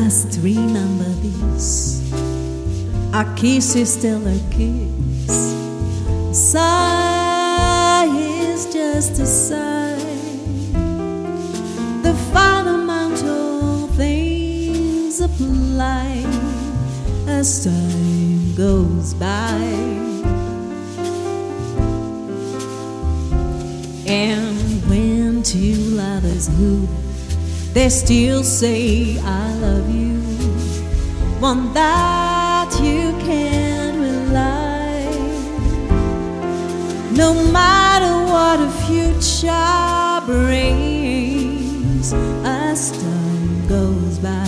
must remember this. A kiss is still a kiss. A sigh is just a sigh. The fundamental things apply as time goes by. And when two lovers move, they still say I love you, one that you can't rely. No matter what a future brings as time goes by.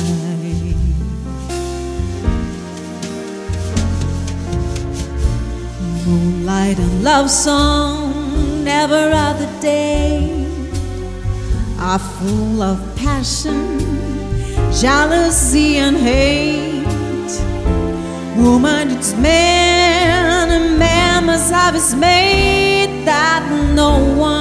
Moonlight and love song, never other day, are full of passion, jealousy and hate. Woman it's man, and man must have his mate, that no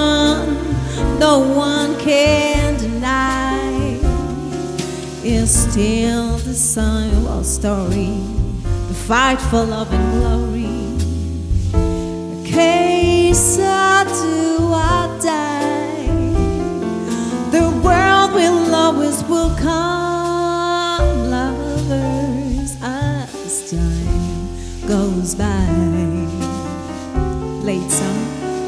one can deny. Is still the same old story, the fight for love and glory. A case or do or die. The world will always welcome lovers as time goes by. Late summer.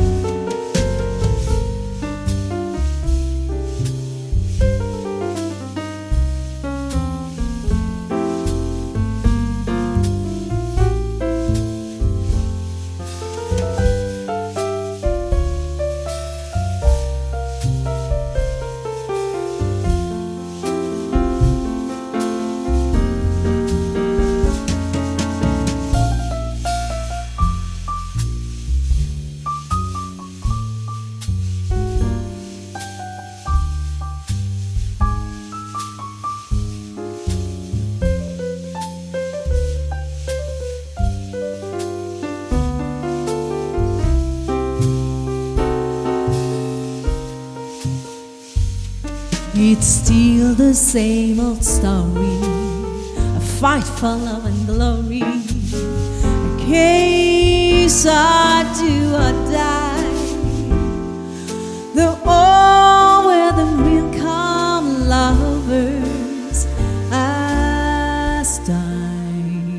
It's still the same old story, a fight for love and glory, a case or do or die. The all where the real come lovers as time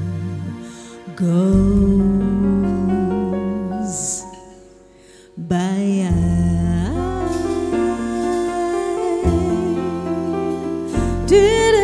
goes by. Did